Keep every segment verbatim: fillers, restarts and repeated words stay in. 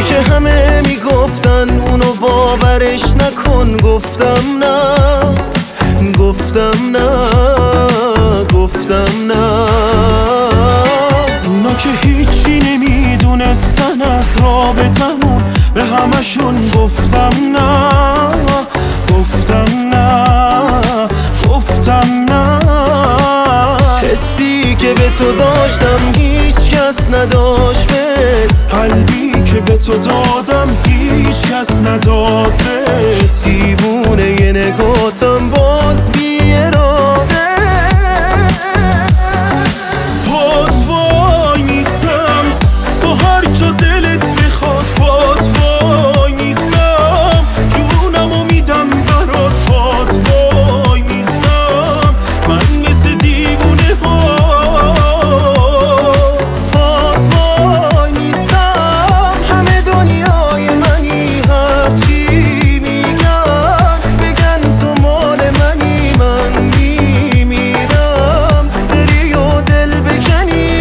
که همه میگفتن اونو باورش نکن، گفتم نه، گفتم نه، گفتم نه. اونا که هیچی نمیدونستن از رابطمون، به همشون گفتم نه، گفتم نه، گفتم نه. حسی که به تو داشتم هیچ کس نداشت بهت، قلبی که به تو دادم هیچ کس نداد بهت. دیوونه یه نگاتم باز بی اراده، پات وای نیستم تو هر جا دلت میخواد، پات وای نیستم جونمو میدم برات، پات وای نیستم من مثل دیوونه ها. پات وای نیستم همه دنیای منی، هرچی میگن بگن تو مال منی، من میمیرم بری و دل بکنی.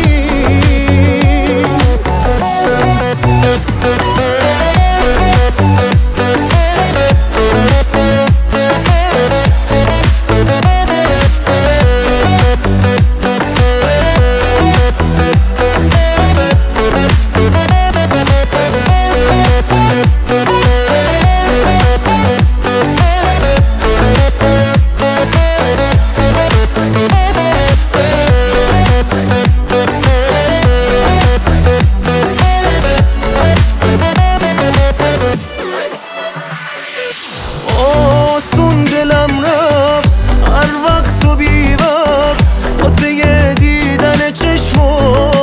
آسون دلم رفت هر وقت و بی وقت واسه یه دیدن چشمات،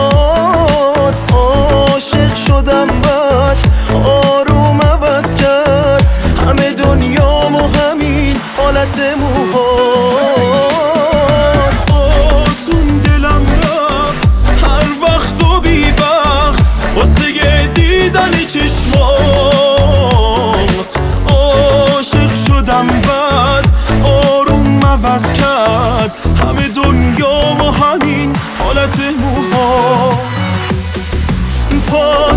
عاشق شدم بعد آروم عوض کرد همه دنیامو همین حالت موهات. آسون دلم رفت هر وقت و بی وقت واسه یه دیدن چشمات، عاشق شدم بعد آروم عوض کرد همه دنیا و همین حالت موهات.